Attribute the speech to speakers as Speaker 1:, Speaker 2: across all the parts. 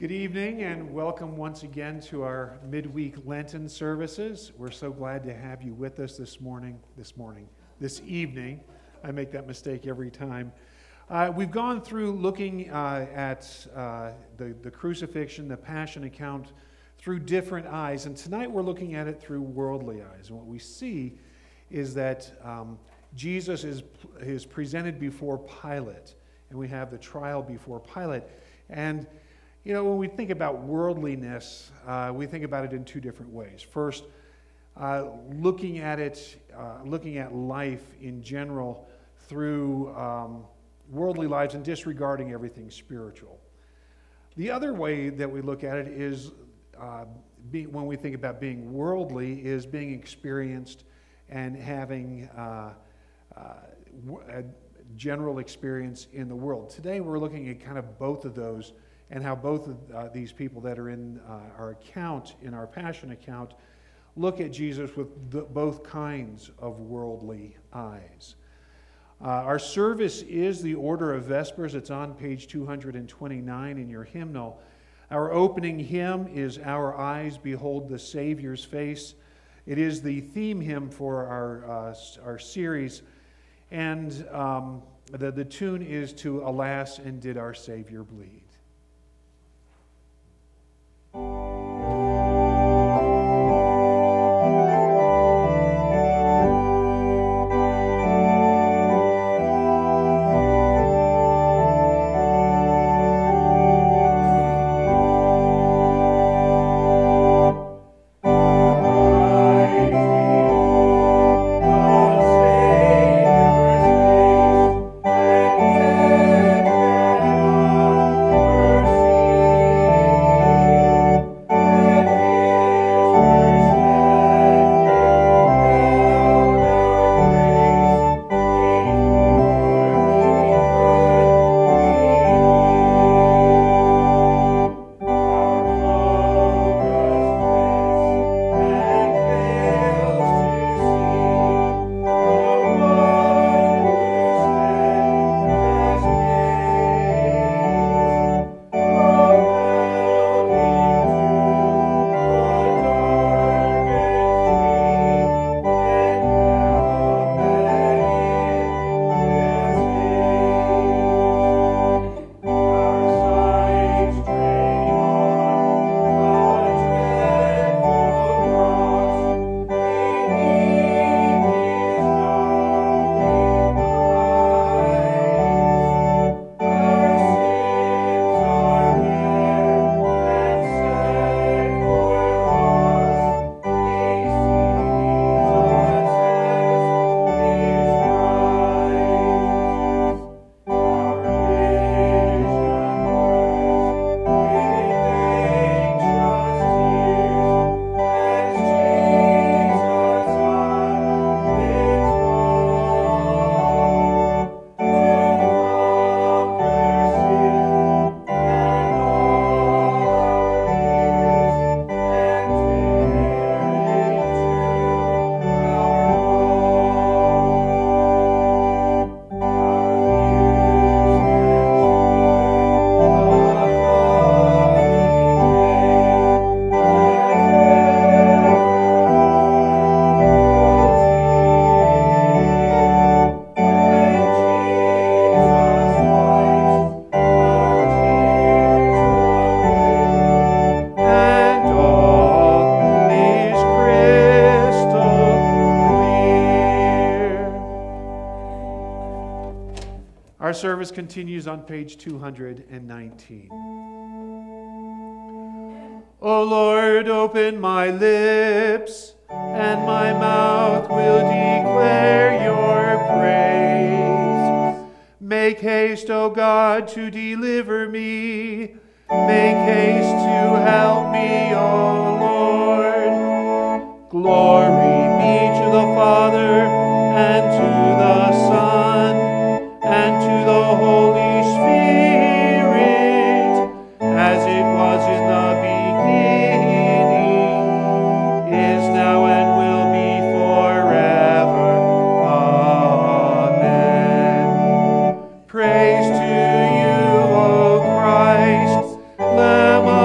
Speaker 1: Good evening and welcome once again to our midweek Lenten services. We're so glad to have you with us this evening. I make that mistake every time. We've gone through looking at the crucifixion, the passion account through different eyes, and tonight we're looking at it through worldly eyes. And what we see is that Jesus is presented before Pilate, and we have the trial before Pilate. And you know, when we think about worldliness, we think about it in two different ways. First, looking at life in general through worldly lives and disregarding everything spiritual. The other way that we look at it is, when we think about being worldly, is being experienced and having a general experience in the world. Today we're looking at kind of both of those, and how both of these people that are in our account, in our Passion account, look at Jesus with both kinds of worldly eyes. Our service is the order of Vespers. It's on page 229 in your hymnal. Our opening hymn is Our Eyes Behold the Savior's Face. It is the theme hymn for our series, and the tune is to Alas, and Did Our Savior Bleed? Our service continues on page 219. O Lord, open my lips, and my mouth will declare your praise. Make haste, O God, to deliver me. Make haste to help me, O Lord. Glory be to the Father, and to the Son, and to the Holy Spirit, as it was in the beginning, is now, and will be forever. Amen. Praise to you, O Christ, Lamb of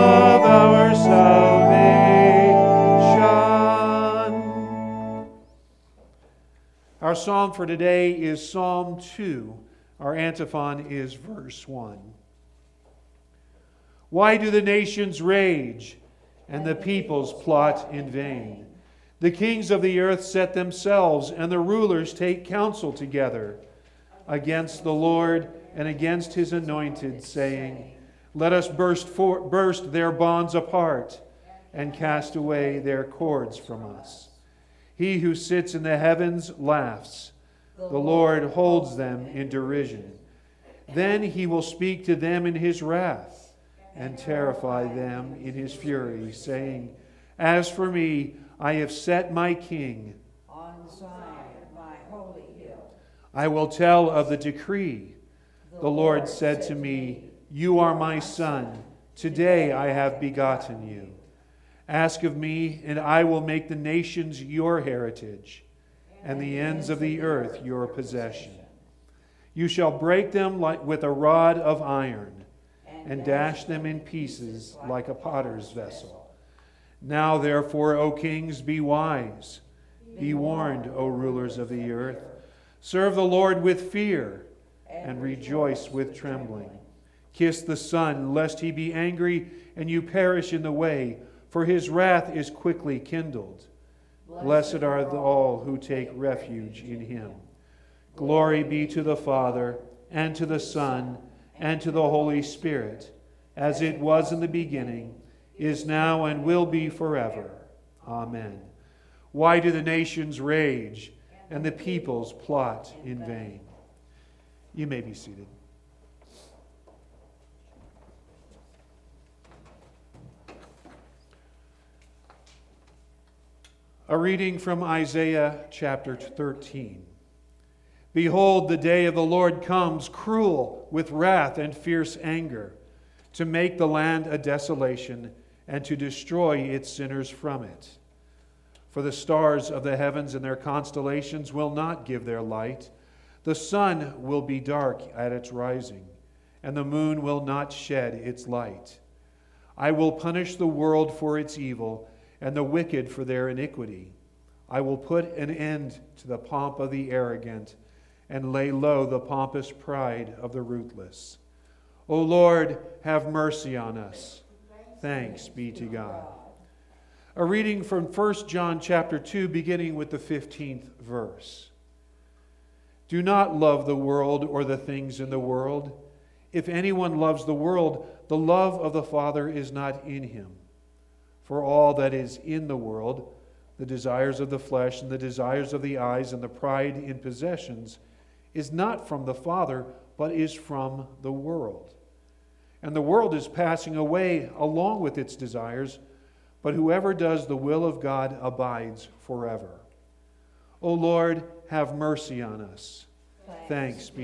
Speaker 1: psalm for today is Psalm 2. Our antiphon is verse 1. Why do the nations rage and the peoples plot in vain? The kings of the earth set themselves, and the rulers take counsel together against the Lord and against his anointed, saying, let us burst their bonds apart and cast away their cords from us. He who sits in the heavens laughs. The Lord holds them in derision. Then he will speak to them in his wrath and terrify them in his fury, saying, as for me, I have set my king
Speaker 2: on Zion, my holy hill.
Speaker 1: I will tell of the decree. The Lord said to me, you are my son. Today I have begotten you. Ask of me, and I will make the nations your heritage, and the ends of the earth your possession. You shall break them with a rod of iron, and dash them in pieces like a potter's vessel. Now therefore, O kings, be wise. Be warned, O rulers of the earth. Serve the Lord with fear, and rejoice with trembling. Kiss the Son, lest he be angry and you perish in the way, for his wrath is quickly kindled. Blessed are all who take refuge in him. Glory be to the Father, and to the Son, and to the Holy Spirit, as it was in the beginning, is now, and will be forever. Amen. Why do the nations rage, and the peoples plot in vain? You may be seated. A reading from Isaiah chapter 13. Behold, the day of the Lord comes, cruel with wrath and fierce anger, to make the land a desolation and to destroy its sinners from it. For the stars of the heavens and their constellations will not give their light. The sun will be dark at its rising, and the moon will not shed its light. I will punish the world for its evil, and the wicked for their iniquity. I will put an end to the pomp of the arrogant, and lay low the pompous pride of the ruthless. O Lord, have mercy on us. Thanks be to God. A reading from 1 John chapter 2, beginning with the 15th verse. Do not love the world or the things in the world. If anyone loves the world, the love of the Father is not in him. For all that is in the world, the desires of the flesh and the desires of the eyes and the pride in possessions, is not from the Father, but is from the world. And the world is passing away along with its desires, but whoever does the will of God abides forever. O Lord, have mercy on us. Thanks be